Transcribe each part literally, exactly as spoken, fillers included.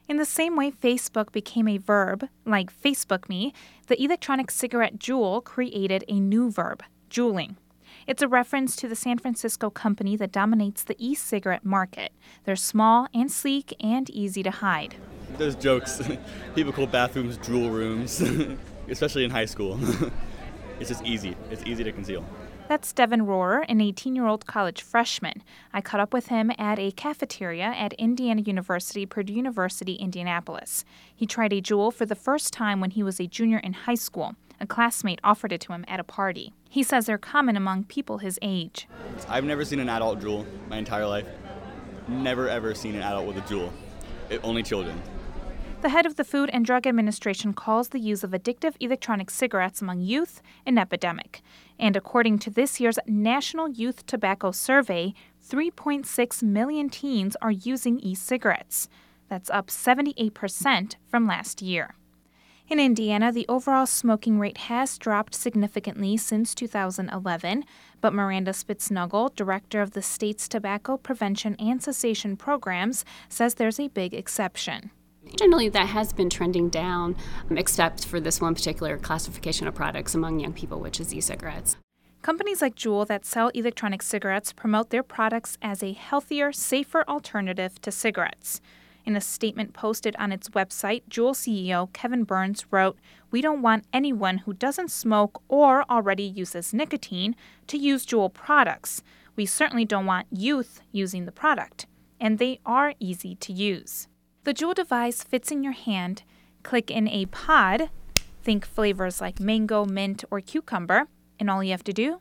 In the same way Facebook became a verb, like Facebook me, the electronic cigarette Juul created a new verb, juuling. It's a reference to the San Francisco company that dominates the e-cigarette market. They're small and sleek and easy to hide. There's jokes. People call bathrooms Juul rooms, especially in high school. It's just easy. It's easy to conceal. That's Devin Rohrer, an eighteen-year-old college freshman. I caught up with him at a cafeteria at Indiana University, Purdue University, Indianapolis. He tried a Juul for the first time when he was a junior in high school. A classmate offered it to him at a party. He says they're common among people his age. I've never seen an adult Juul my entire life. Never, ever seen an adult with a Juul. It, only children. The head of the Food and Drug Administration calls the use of addictive electronic cigarettes among youth an epidemic. And according to this year's National Youth Tobacco Survey, three point six million teens are using e-cigarettes. That's up seventy-eight percent from last year. In Indiana, the overall smoking rate has dropped significantly since two thousand eleven, but Miranda Spitznuggle, director of the state's Tobacco Prevention and Cessation Programs, says there's a big exception. Generally, that has been trending down, um, except for this one particular classification of products among young people, which is e-cigarettes. Companies like Juul that sell electronic cigarettes promote their products as a healthier, safer alternative to cigarettes. In a statement posted on its website, Juul C E O Kevin Burns wrote, "We don't want anyone who doesn't smoke or already uses nicotine to use Juul products. We certainly don't want youth using the product. And they are easy to use." The Juul device fits in your hand. Click in a pod, think flavors like mango, mint, or cucumber, and all you have to do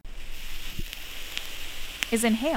is inhale.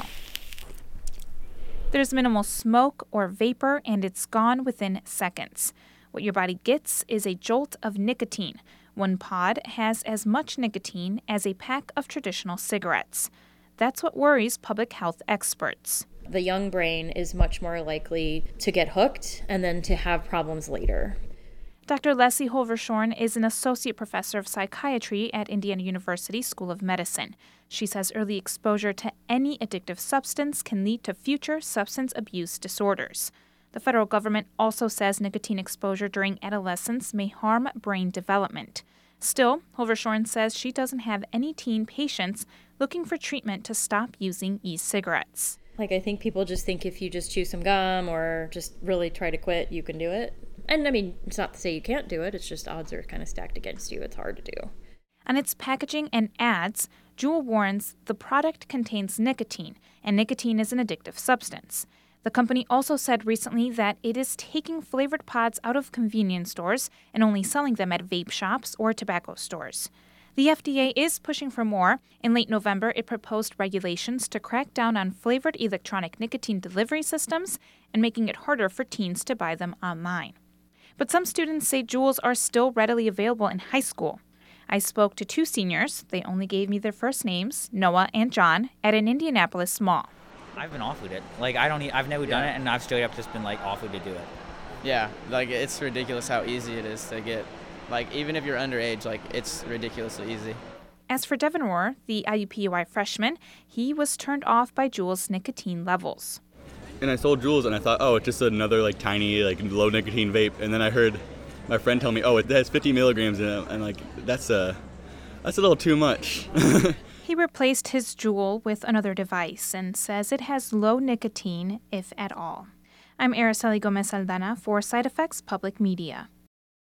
There's minimal smoke or vapor, and it's gone within seconds. What your body gets is a jolt of nicotine. One pod has as much nicotine as a pack of traditional cigarettes. That's what worries public health experts. The young brain is much more likely to get hooked and then to have problems later. Doctor Leslie Holvershorn is an associate professor of psychiatry at Indiana University School of Medicine. She says early exposure to any addictive substance can lead to future substance abuse disorders. The federal government also says nicotine exposure during adolescence may harm brain development. Still, Holvershorn says she doesn't have any teen patients looking for treatment to stop using e-cigarettes. Like, I think people just think if you just chew some gum or just really try to quit, you can do it. And, I mean, it's not to say you can't do it. It's just odds are kind of stacked against you. It's hard to do. On its packaging and ads, Juul warns the product contains nicotine, and nicotine is an addictive substance. The company also said recently that it is taking flavored pods out of convenience stores and only selling them at vape shops or tobacco stores. The F D A is pushing for more. In late November, it proposed regulations to crack down on flavored electronic nicotine delivery systems and making it harder for teens to buy them online. But some students say Juuls are still readily available in high school. I spoke to two seniors, they only gave me their first names, Noah and John, at an Indianapolis mall. I've been offered it. Like, I don't, e- I've never done Yeah. it, and I've straight up just been, like, offered to do it. Yeah, like, it's ridiculous how easy it is to get. Like, even if you're underage, like, it's ridiculously easy. As for Devin Rohrer, the I U P U I freshman, he was turned off by Juul's nicotine levels. And I sold Juuls, and I thought, oh, it's just another, like, tiny, like, low nicotine vape. And then I heard my friend tell me, oh, it has fifty milligrams in it. And, like, that's a, that's a little too much. He replaced his Juul with another device and says it has low nicotine, if at all. I'm Araceli Gomez Aldana for Side Effects Public Media.